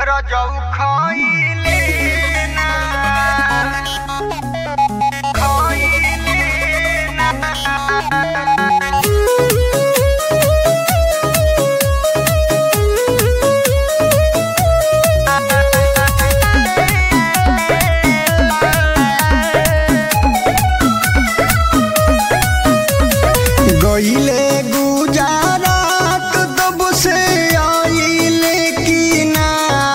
रजऊ खइले ना खइले ना। गइले गुजरात तब से आइले की ना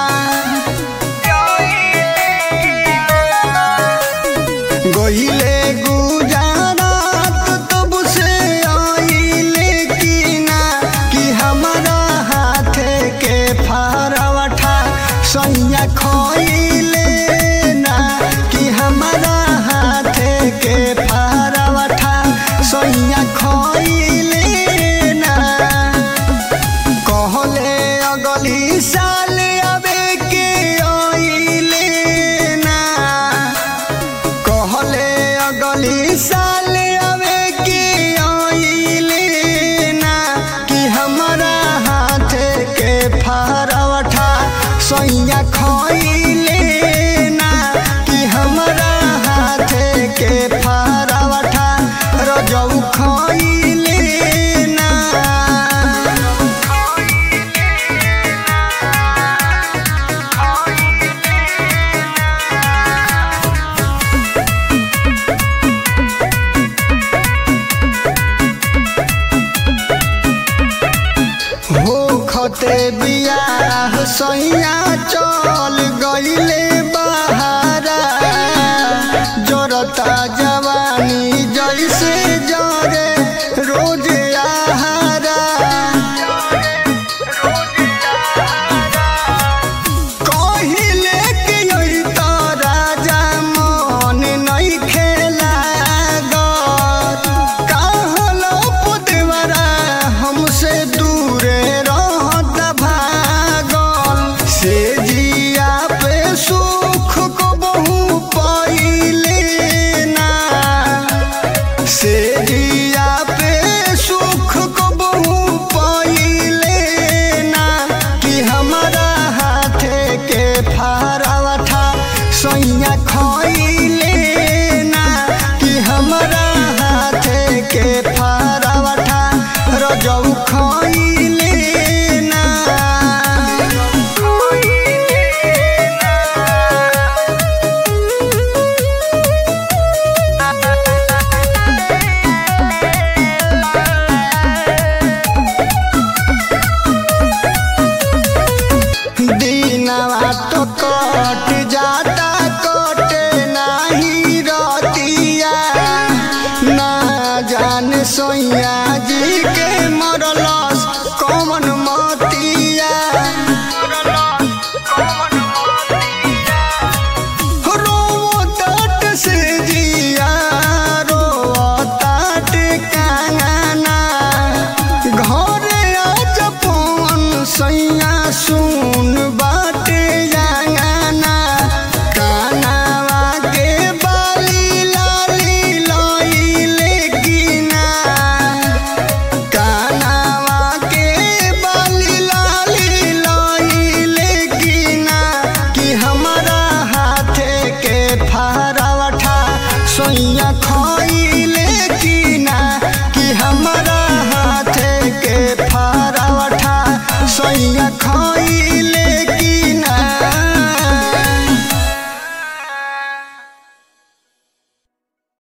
गइले गुजरात तब से आइले की ना कि हमारा हाथ के फरवठा सैया खइले ना कि हमारा हाथ के फरवठा सैया खइले ना। कहले अगली साल आवे के आइले ना कहले अगली साल आवे के आइले ना कि हमारा हाथ के फरवठा सैया खइले ना कि हमारा हाथ के फरवठा रजऊ खइले ना। होखते बियाह सैया चल गइले बहारा जरता जवानी जैसे जरे रोज आहारा। कहिले कि अइता राजा मन नइखे लागत कहलो पुतवरा हमसे दूरे रहत भागल से जिया पे सुख को बहु पाइले ना से जिया पे सुख को बहु पाइले ना कि हमारा हाथ के फरवठा सैया खइले ना कि हमारा हाथ के फरवठा रजऊ खइले ना। दिनवा तो कट जाता